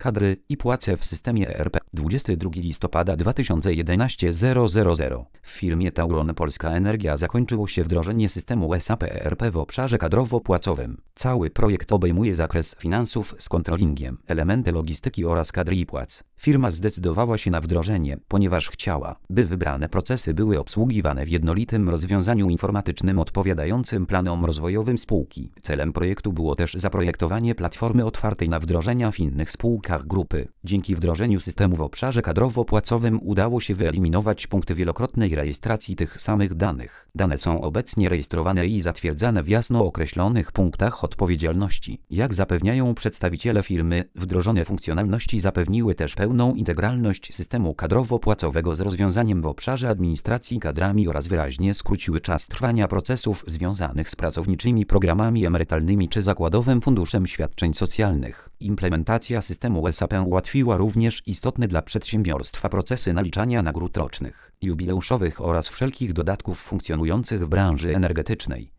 kadry i płace w systemie ERP. 22 listopada 2011 000. W firmie Tauron Polska Energia zakończyło się wdrożenie systemu SAP ERP w obszarze kadrowo-płacowym. Cały projekt obejmuje zakres finansów z kontrolingiem, elementy logistyki oraz kadry i płac. Firma zdecydowała się na wdrożenie, ponieważ chciała, by wybrane procesy były obsługiwane w jednolitym rozwiązaniu informatycznym odpowiadającym planom rozwojowym spółki. Celem projektu było też zaprojektowanie platformy otwartej na wdrożenia w innych spółkach grupy. Dzięki wdrożeniu systemu w obszarze kadrowo-płacowym udało się wyeliminować punkty wielokrotnej rejestracji tych samych danych. Dane są obecnie rejestrowane i zatwierdzane w jasno określonych punktach odpowiedzialności. Jak zapewniają przedstawiciele firmy, wdrożone funkcjonalności zapewniły też pełną integralność systemu kadrowo-płacowego z rozwiązaniem w obszarze administracji kadrami oraz wyraźnie skróciły czas trwania procesów związanych z pracowniczymi programami emerytalnymi czy zakładowym funduszem świadczeń socjalnych. Implementacja systemu SAP ułatwiła również istotne dla przedsiębiorstwa procesy naliczania nagród rocznych, jubileuszowych oraz wszelkich dodatków funkcjonujących w branży energetycznej.